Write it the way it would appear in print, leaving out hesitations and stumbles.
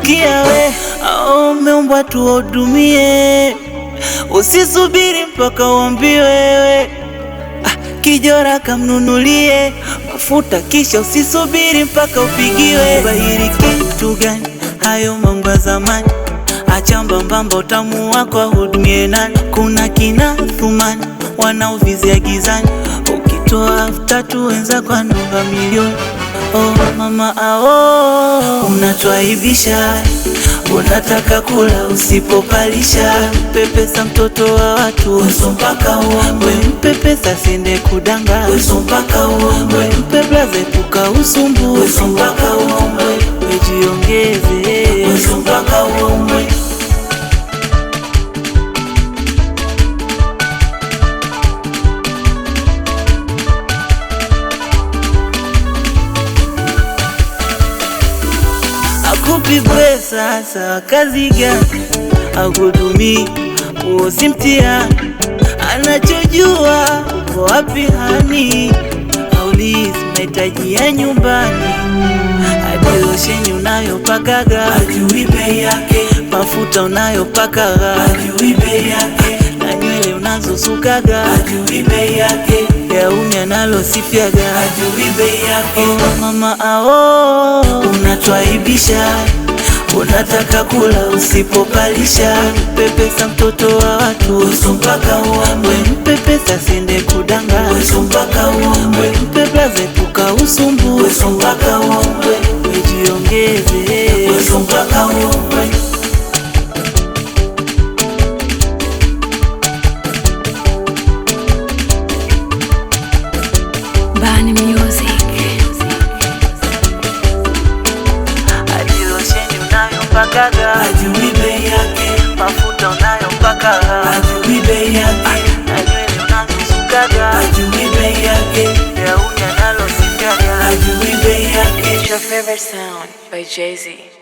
sikia we, umeumbwa tuwahudumie, usisubiri mpaka uambiwe wewe. Kijora kamnunulie mafuta kisha usisubiri mpaka upigiwe. Bahiri kitu gani? Hayo mambo ya zamani, acha mbambamba utamu wako ahudumie nani? Kuna kina Thumani wanaovizia gizani, ukitoa 3 wenzako anunga milioni. Mama unatwaibisha, unataka kula usipopalisha. Mpepesa mtoto wa watu, weso mpaka uombe. Mpepesa sende kudanga, weso mpaka uombe. Mpeblaze puka usumbu, weso mpaka uombe. Wejiongeze, weso mpaka uombe. Kupigwe sasa kazi gani? Ahudumii, usimtia, anachojua uko wapi hani? Aulizi mahitaji ya nyumbani, hadi losheni unayopakaga hajui bei yake, mafuta unayopakaga hajui bei yake, na nywele unazosukaga hajui bei yake, gauni analosifiaga hajui bei yake. Mama unatwaibisha, unataka kula usipopalisha. Mpepesa mtoto wa watu, weso mpaka uombe. Mpepesa sende kudanga, weso mpaka uombe. Mpeblaze puka usumbu, weso mpaka uombe. Wejiongeze, weso mpaka uombe. Bani Music. Pakaga hajui bei yake, mafuta unayopakaga hajui bei yake, na nywele unazosukaga hajui bei yake, gauni analosifiaga hajui bei yake. It's your favorite sound by Jay-Z.